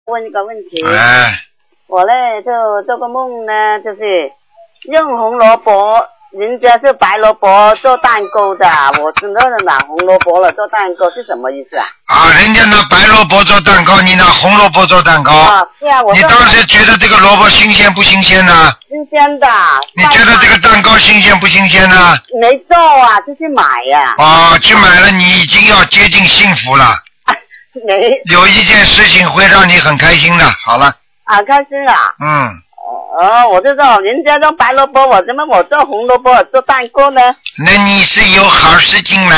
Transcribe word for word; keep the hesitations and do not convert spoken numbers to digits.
问一个问题。 哎。 我呢就做个梦呢，就是用红萝卜，人家是白萝卜做蛋糕的，我知道拿红萝卜了做蛋糕是什么意思啊？ 啊，人家拿白萝卜做蛋糕，你拿红萝卜做蛋糕。 啊，是啊，我。 你当时觉得这个萝卜新鲜不新鲜呢？ 新鲜的。 你觉得这个蛋糕新鲜不新鲜呢？ 没做啊，就去买呀、 啊。哦，去买了，你已经要接近幸福了。 没。 有一件事情会让你很开心的，好了。 啊，开心啊。 嗯。 哦，我就知道人家做白萝卜，我怎么我做红萝卜做蛋糕呢？ 那你是有好事情来